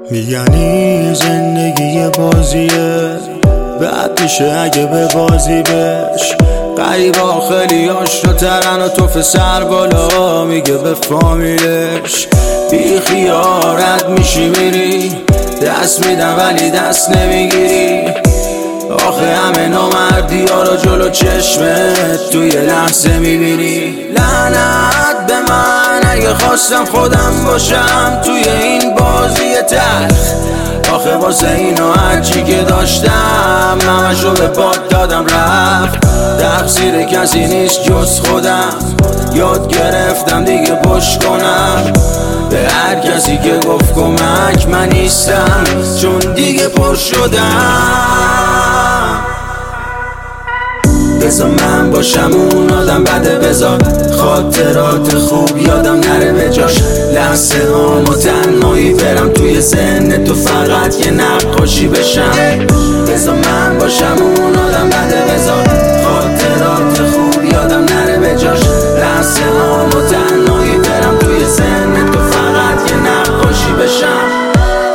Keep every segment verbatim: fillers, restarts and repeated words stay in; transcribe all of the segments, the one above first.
میگن این زندگی بازیه، بعد میشه اگه به بازی بش. غریبا خیلی آشنا ترن و توف سر بالا میگه به فامیلش. بی خیارت میشی میری، دست میدن ولی دست نمیگیری. آخه همه نامردی ها رو جلو چشمت توی لحظه میبینی. لعنت به من اگه خواستم خودم باشم توی این بازی تلخ. آخه واسه اینو هرچی که داشتم همشو به باد دادم رفت. تقصیر کسی نیست جز خودم، یاد گرفتم دیگه پشت کنم به هر کسی که گفت کمک من نیستم، چون دیگه پر شدم. بذار من باشم اون آدم بده، بذار خاطرات خوب یادم نره به جاش. لحظه هام و تنهایی برم توی ذهن تو فقط یه نقاشی بشم. بذار من باشم اون آدم بده، بذار خاطرات خوب یادم نره به جاش. لحظه هام و تنهایی برم توی ذهن تو فقط یه نقاشی بشم.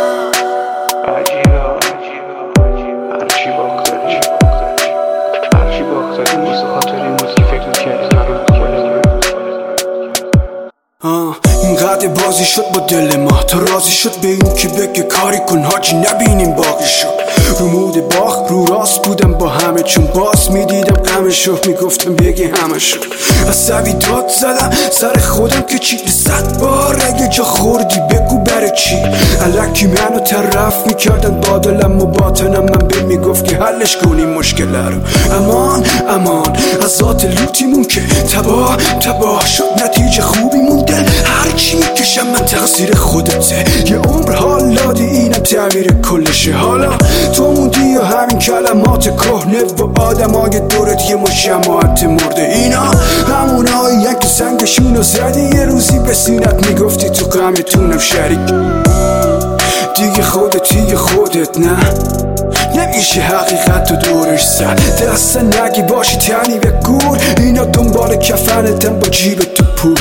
اینقدر بازی شد با دل ما تا راضی شد به این که بگه کاری کن حاجی نبینیم باقی شد. رو مود باخ رو راست بودم با همه، چون باز میدیدم غمشو میگفتم بگه همه شد. عصبی داد زدم سر خودم که چی صد بار اگه جا خوردی بگو برای چی. الکی منو طرف میکردن با دلم و باطنم من به میگفت که حلش کنیم مشکل رو. امان امان از ذات لوتیمون که تباه تباه شد، نتیجه خوبیمون دل هرچی میکشم من تقصیر خودته. یه عمر حال دادی اینم تعمیر کلشه. حالا تو موندی و همین کلمات کهنه و آدمای دورت یه مجموعت مرده. اینا همونایی که سنگشونو زدی یه روزی به سینت میگفتی تو غمتونم شریک. دیگه خودتی خودت نه نمیشه حقیقت رو دورش زد. دست نگی باشی تنی به گور، اینا دنبال کفنتن با جیب تو پول.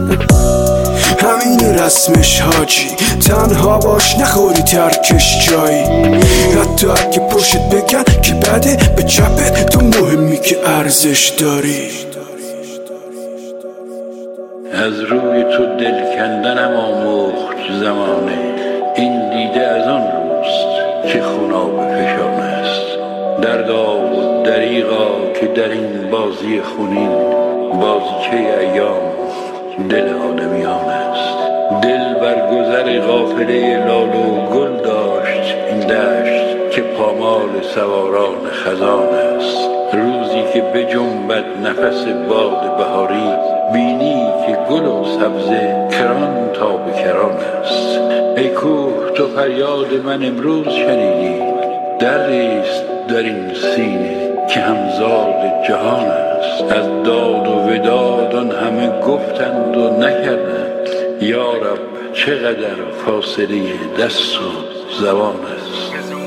همین رسمش حاجی، تنها باش نخوری ترکش جایی. حتی اگه پشت بگن که بده به چپت، تو مهمی که ارزش داری. از روی تو دل کندنم آموخت زمانه، این دیده از آن روست که خوناب فشانه است. دردا و دریغا که در این بازی خونین، بازیچه ایام دل آدمیان است. دل بر گذر غافله لال و گل داشت این دشت که پامال سواران خزان است. روزی که بجنبد نفس باد بهاری، بینی که گل و سبزه کران تا به کران است. ای کوه تو فریاد من امروز شنیدی، دریست در این سینه که همزاد جهان است. از داد و وداد آن همه گفتند و نکردند، یا رب چقدر فاصله دست و زبان است.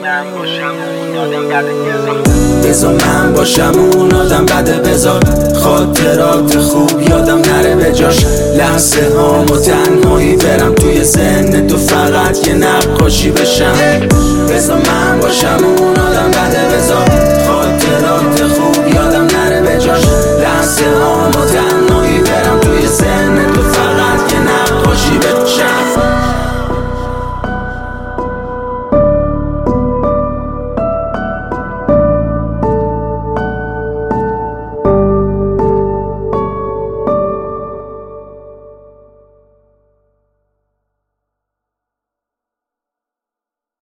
بذار من باشم اون آدم بده، بذار خاطرات خوب یادم نره به جاش. لحظه هام و تنهایی برم توی ذهن تو فقط یه نقاشی بشم. بذار من باشم